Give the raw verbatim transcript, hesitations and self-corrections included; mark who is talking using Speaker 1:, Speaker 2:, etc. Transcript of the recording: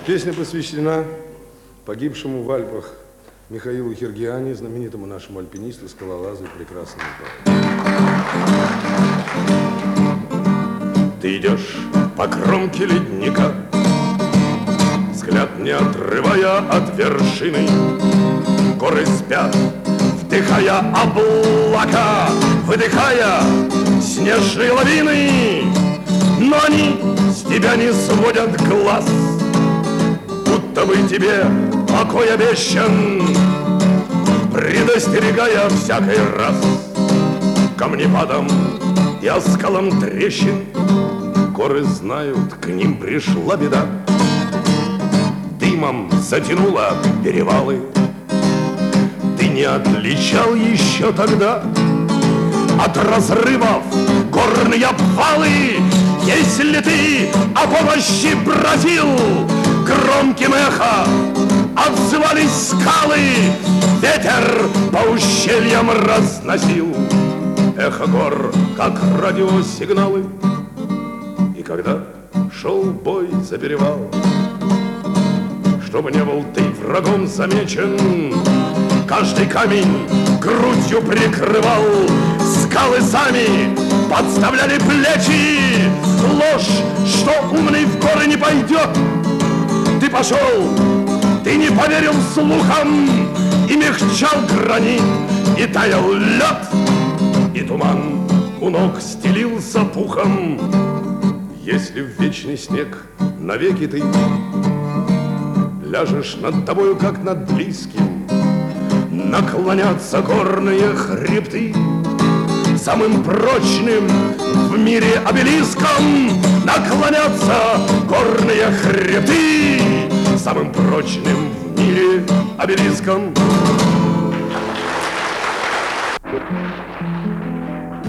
Speaker 1: Песня посвящена погибшему в Альпах Михаилу Хиргиани, знаменитому нашему альпинисту, скалолазу и прекрасному поэту.
Speaker 2: Ты идешь по кромке ледника, взгляд не отрывая от вершины. Горы спят, вдыхая облака, выдыхая снежные лавины. Но они с тебя не сводят глаз, будто бы тебе покой обещан, предостерегая всякий раз камнепадом и оскалом трещин. Горы знают, к ним пришла беда, дымом затянула перевалы. Ты не отличал еще тогда от разрывов горные обвалы. Если ты о помощи просил, громким эхо отзывались скалы. Ветер по ущельям разносил эхо гор, как радиосигналы. И когда шел бой за перевал, чтобы не был ты врагом замечен, каждый камень грудью прикрывал. Скалы сами подставляли плечи. Ложь, что умный в горы не пойдет. Ты пошел, ты не поверил слухам, и мягчал гранит, и таял лед, и туман у ног стелился пухом. Если в вечный снег навеки ты ляжешь над тобою, как над близким, наклонятся горные хребты. Самым прочным в мире обелиском наклонятся горные хребты. Самым прочным в мире обелиском.